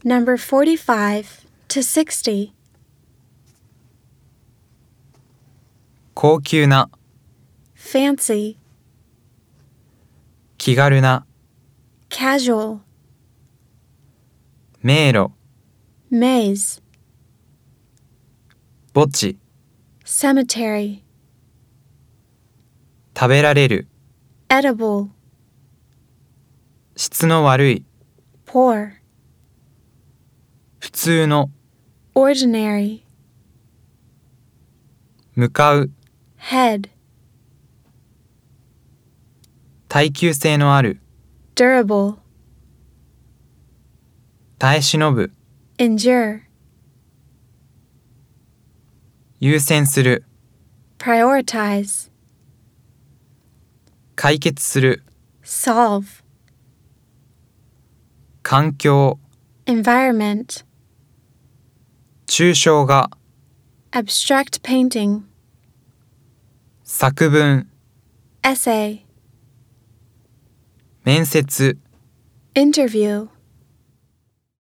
Number 45 to 60. 高級な、 Fancy, 気軽な、 casual, 迷路、 maze, 墓地、 cemetery, 食べられる、 edible, 質の悪い、 poor, 普通の、 ordinary, 向かう、 head, 耐久性のある、 durable, 耐え忍ぶ、 endure, 優先する、 prioritize, 解決する、 solve, 環境、 environment, 抽象画、 abstract painting, 作文、 essay, 面接、 interview.